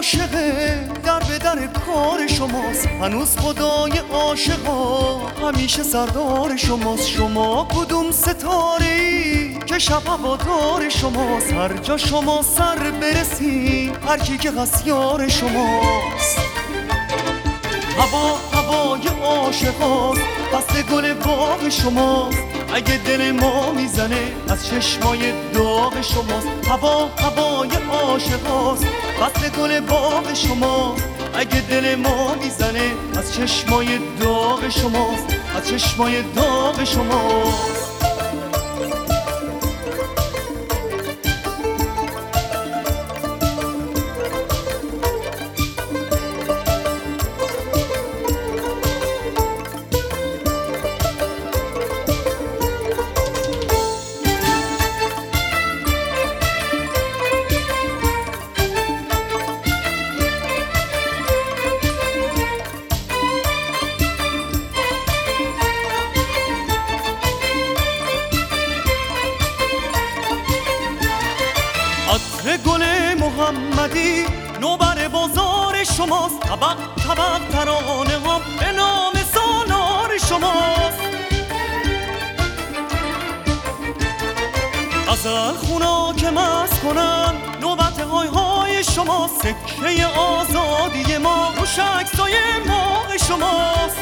عاشقه در به در کار شماست، هنوز خدای عاشقا همیشه سردار شماست. شما کدوم ستاره‌ای که شب هوادار شماست، هر جا شما سر برسی هر کی که هست یار شماست. هوای عاشقاست، فصل گل باغ شماست، اگه دل ما میزنه از چشمای داغ شماست. هوای عاشقاست، فصل گل باغ شماست، اگه دل ما میزنه از چشمای داغ شماست، از چشمای داغ شماست. عطر گل محمدی نوبر بازار شماست، طبق طبق ترانه ها به نام سالار شماست. غزل خونا که مست کنن نوبت های های شماست، سکه آزادی ما روشکسای ماه شماست.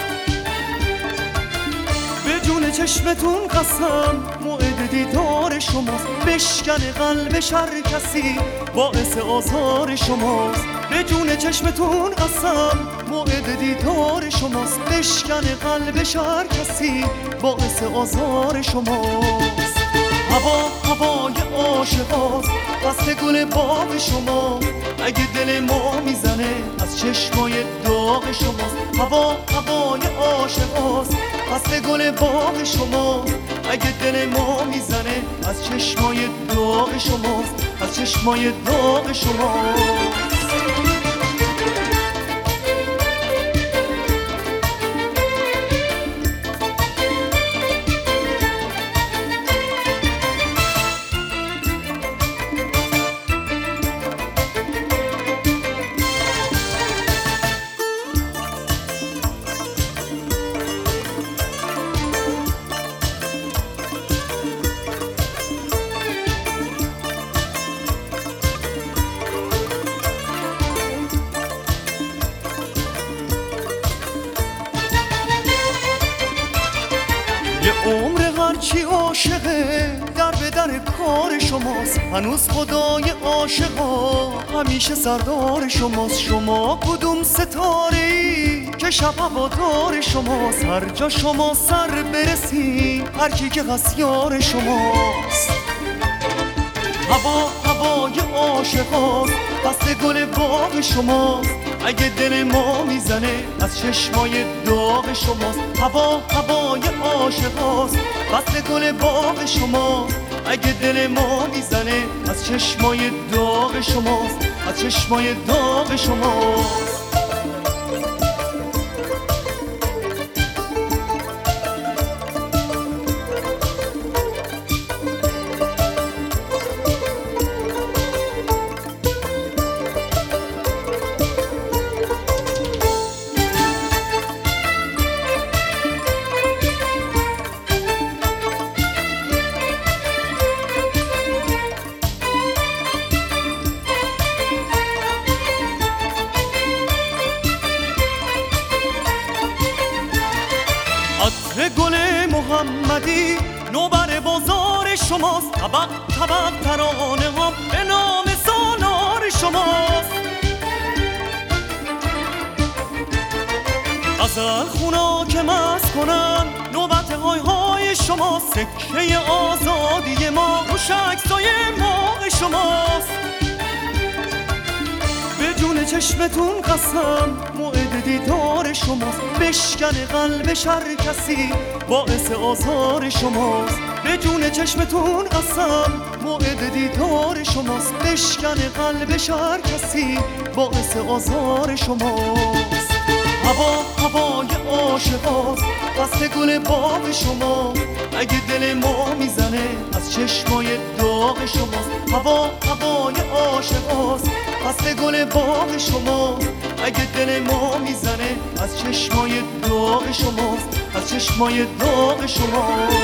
به جون چشمتون قسم موعد دیدار شماست، بشکن قلب هر کسی باعث آزار شماست. به جون چشمتون قسم موعد دیدار شماست، بشکن قلب هر کسی باعث آزار شماست. هوای عاشقاست، فصل گل باغ شما، اگه دل ما میزنه از چشمای داغ شماست. هوای عاشقاست، فصل گل باغ شما، اگه دل ما میزنه از چشمای داغ شماست، از چشمای داغ شماست. یه عمر هرچی عاشقه در به در کار شماست، هنوز خدای عاشقا همیشه سردار شماست. شما کدوم ستاره‌ای که شب هوادار شماست، هر جا شما سر برسی هر کی که هست یار شماست. هوای عاشقاست، فصل گل باغ شماست، اگه دل ما میزنه از چشمای داغ شماست. هوای عاشقاست، فصل گل باغ شماست، اگه دل ما میزنه از چشمای داغ شماست، از چشمای داغ شماست. عطر گل محمدی نوبر بازار شماست، طبق طبق ترانه ها به نام سالار شماست. غزل خونا که مست کنن نوبت های های شماست، سکه آزادی ما روشکسای ماه شماست. به جون چشمتون قسم موعد دیدار شماست، بشکن قلب هر کسی باعث آزار شماست. به جون چشمتون قسم موعد دیدار شماست، بشکن قلب هر کسی باعث آزار شماست. هوای عاشقاست، فصل گل باغ شما، اگه دل ما میزنه از چشمای داغ شماست. هوای عاشقاست، فصل گل باغ شماست. اگه دل ما میزنه از چشمای داغ شماست، از چشمای داغ شماست.